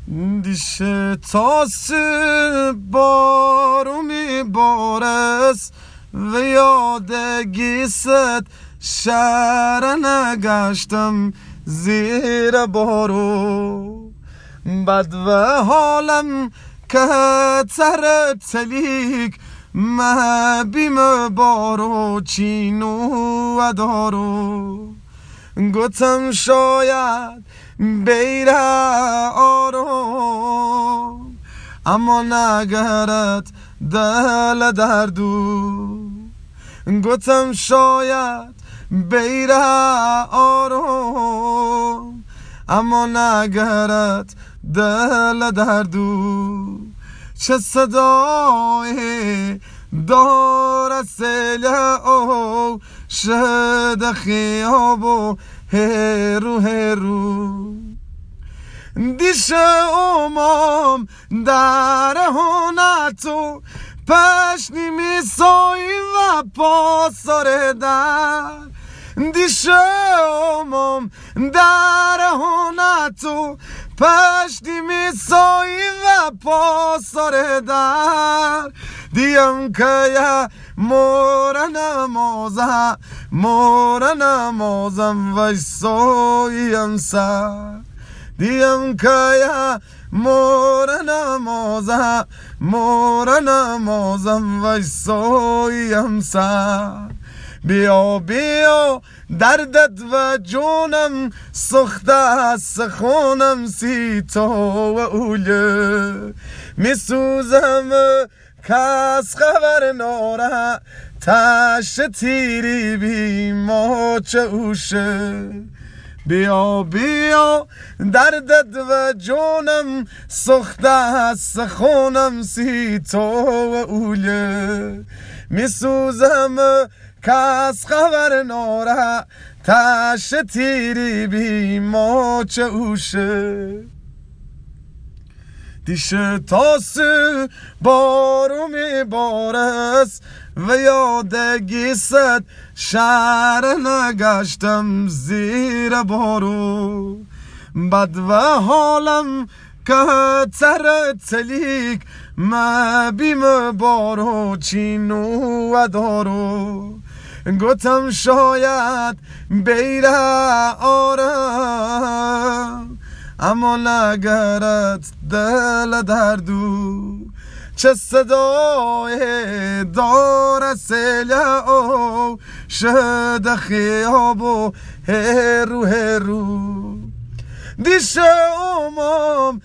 دیشه تاس بارو میبارست و یادگیست شهر نگشتم زیر بارو بد و حالم که تر تلیک بیم بارو چینو و دارو گفتم شاید بیره آروم اما نگرد دل دردو گفتم شاید بیره آروم اما نگرد دل دردو چه صدای دار سیله او شد خیاب و هرو هرو دیشه امام در هونتو پشنی میسایی و پاسار در دیشه امام در هونتو پشتی میسایی و پاسار در دیم که یا مور نمازم ویساییم سر دیم که یا مور نمازم ویساییم سر بیا بیا دردت و جونم سخته است خونم سی تا و اوله میسوزم کس خبر ناره تش تیری بی ماچ اوشه بیا بیا دردت و جونم سخته است خونم سی تا و اوله میسوزم کس خبر ناره تش تیری بی ماچ اوشه دیشه تاس بارو میبارست و یادگیست شهر نگشتم زیر بارو بد و حالم که تر تلیک بیم بارو چینو و دارو گفتم شاید بیره آرم اما نگرد دل دردو چه صدای دار سیله او شد خیاب و هرو هرو دیشه امام